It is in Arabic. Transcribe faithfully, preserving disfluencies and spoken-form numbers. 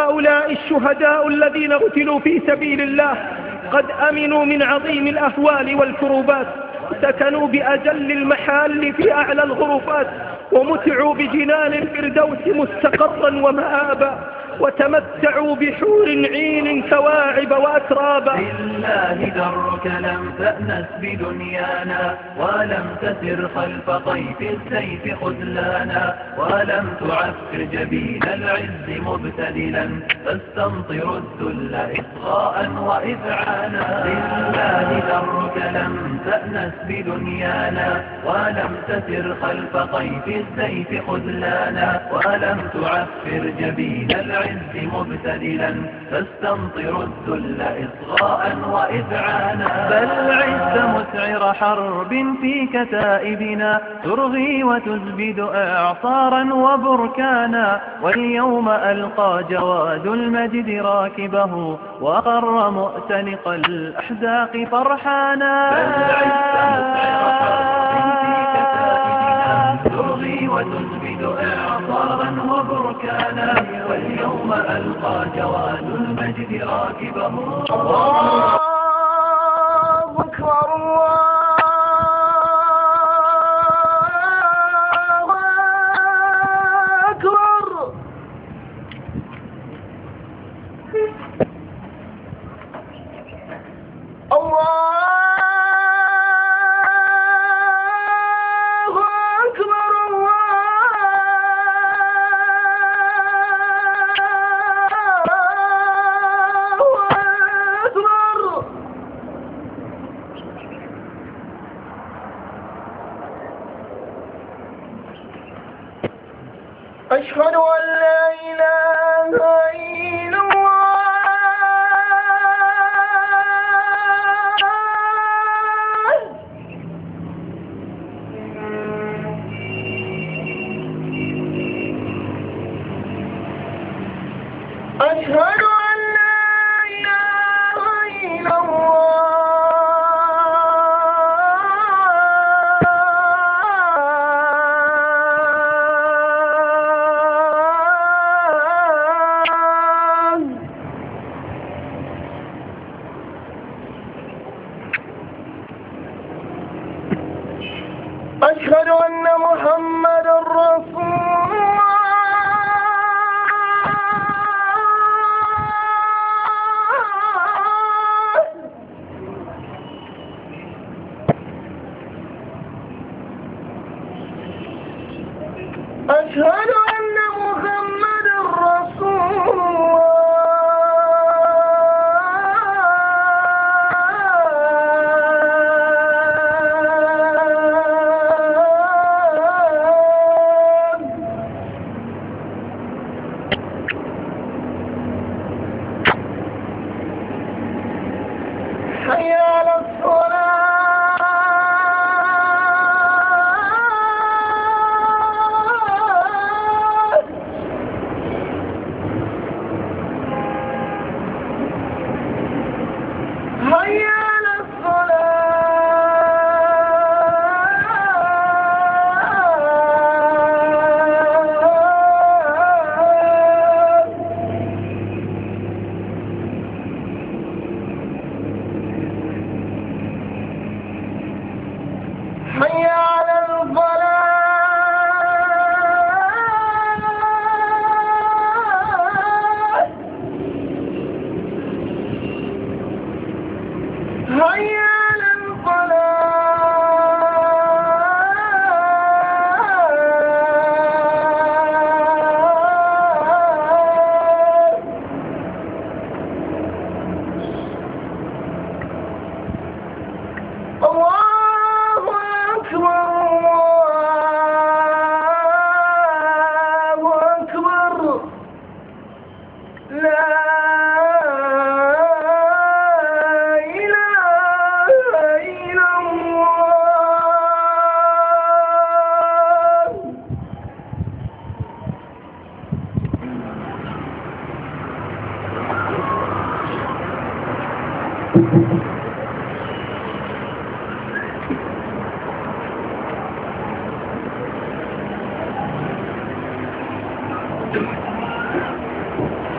هؤلاء الشهداء الذين قتلوا في سبيل الله قد أمنوا من عظيم الأهوال والكروبات، سكنوا بأجل المحال في أعلى الغرفات، ومتعوا بجنان الفردوس مستقرا ومآبا، وتمتعوا بحور عين كواعب وأترابا. لله درك لم تأنس بدنيانا، ولم تسر خلف طيف السيف خذلانا، ولم تعفر جبين العز مبتدلا، فاستمطر الذل إصغاء وإذعانا. لله درك لم تأنس بدنيانا، ولم تسر خلف طيف السيف خذلانا، ولم تعفر جبين العز مبتدلا، فاستمطر الذل إصغاء وإذعانا. بل عز مسعر حرب في كتائبنا، ترغي وتزبد إعصارا وبركانا، واليوم ألقى جواد المجد راكبه، وقر مؤتنق الأحزاق فرحانا. بل عز مسعر حرب في كتائبنا، ترغي وتزبد إعصارا وبركانا، واليوم ألقى جواد المجد راكبه. الله أكبر الله أكبر. الله أشهد أن لا إله إلا الله. أشهد أن لا إله إلا الله. أشهد أن محمد رسول الله. أشهد أن محمد رسول الله. حي على الصلاة. حي على الصلاة. حي على الفلاح. حي على الفلاح. الله أكبر الله أكبر. لا إله إلا الله.